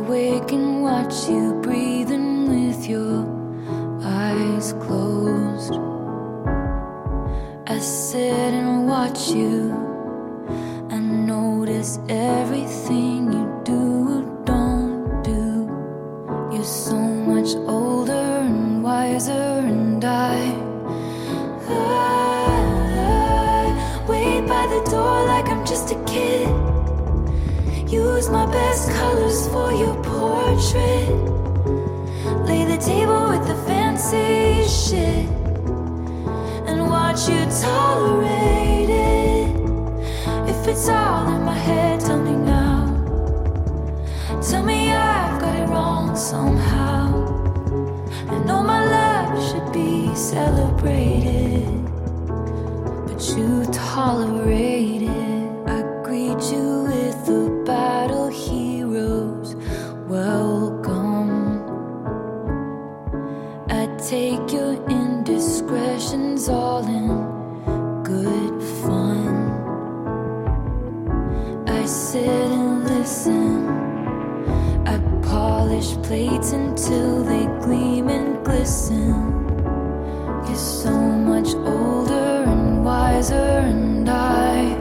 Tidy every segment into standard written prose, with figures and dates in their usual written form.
awake and watch you breathing with your eyes closed. I sit and watch you. I notice everything you do or don't do. You're so much older and wiser, and I wait by the door like I'm just a kid. Use my best colors for your portrait. Lay the table with the fancy shit and watch you tolerate it. If it's all in my head, tell me now. Tell me I've got it wrong somehow. I know my love should be celebrated, but you tolerate it. I greet you with a battle heroes welcome. I take your indiscretions all in good fun. I sit and listen. I polish plates until they gleam and glisten. You're so much older and wiser, and I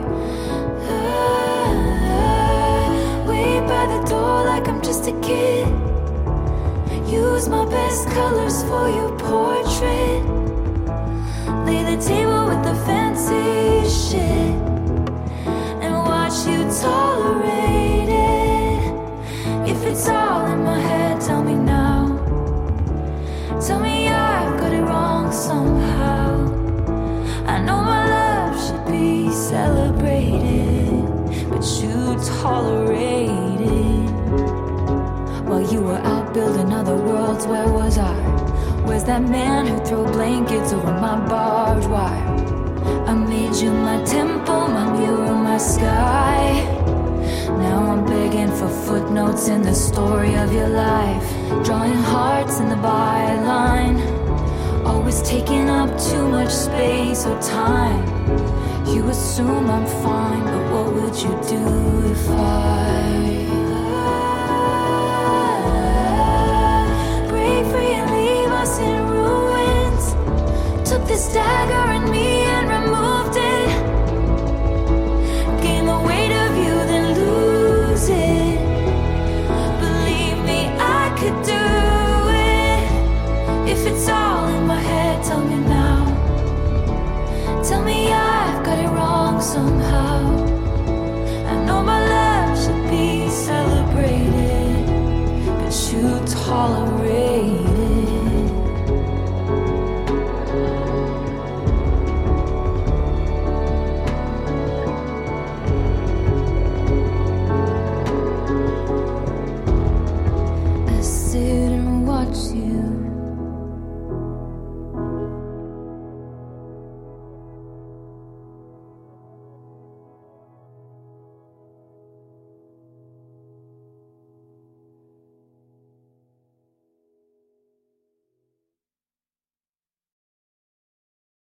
wait by the door like I'm just a kid. Use my best colors for your portrait. Lay the table with the fancy shit and watch you tolerate it. If it's all in my head, tell me now. Tell me I've got it wrong somehow. I know my love should be celebrated, but you tolerate it. While you were out building other worlds, where was I? Where's that man who threw blankets over my barbed wire? I made you my temple, my mirror, my sky. Now I'm begging for footnotes in the story of your life, drawing hearts in the byline. Always taking up too much space or time. You assume I'm fine, but what would you do if I